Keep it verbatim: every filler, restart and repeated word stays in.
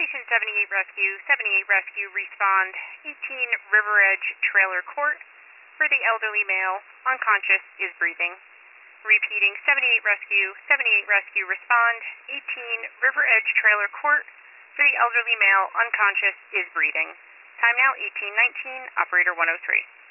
Station seventy-eight Rescue, seventy-eight Rescue, respond eighteen River Edge Trailer Court for the elderly male, unconscious, is breathing. Repeating, seventy-eight Rescue, seventy-eight Rescue, respond eighteen River Edge Trailer Court for the elderly male, unconscious, is breathing. Time now eighteen nineteen, operator one oh three.